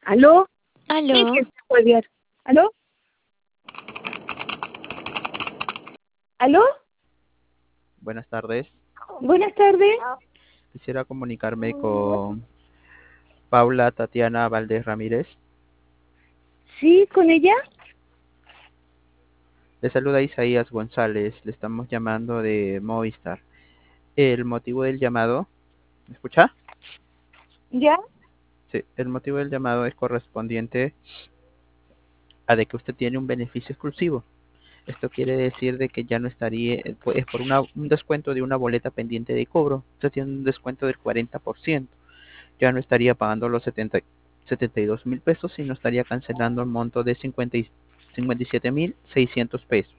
¿Aló? ¿Qué Aló, es que se puede ver? ¿Aló? ¿Aló? Buenas tardes. Buenas tardes. Quisiera comunicarme con Paula Tatiana Valdés Ramírez. ¿Sí, con ella? Le saluda Isaías González. Le estamos llamando de Movistar. El motivo del llamado, ¿me escucha? ¿Ya? Sí, el motivo del llamado es correspondiente a de que usted tiene un beneficio exclusivo. Esto quiere decir de que ya no estaría, es por un descuento de una boleta pendiente de cobro. Usted tiene un descuento del 40%. Ya no estaría pagando los 72.000 pesos, sino estaría cancelando el monto de 57.600 pesos.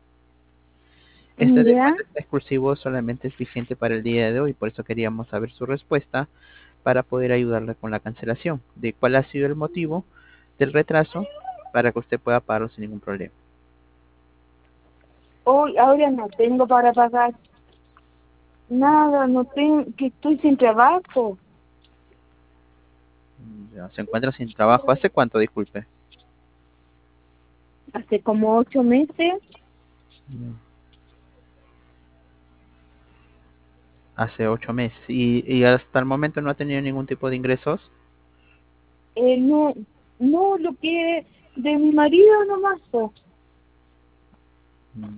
Este ¿Ya? descuento está exclusivo, solamente es vigente para el día de hoy, por eso queríamos saber su respuesta para poder ayudarle con la cancelación, de cuál ha sido el motivo del retraso para que usted pueda pagarlo sin ningún problema. Hoy, ahora no tengo para pagar nada, no tengo, que estoy sin trabajo. Ya, se encuentra sin trabajo. ¿Hace cuánto, disculpe? Hace como 8 meses. Mm, Hace 8 meses. ¿Y hasta el momento no ha tenido ningún tipo de ingresos? No, no, lo que de mi marido nomás, po.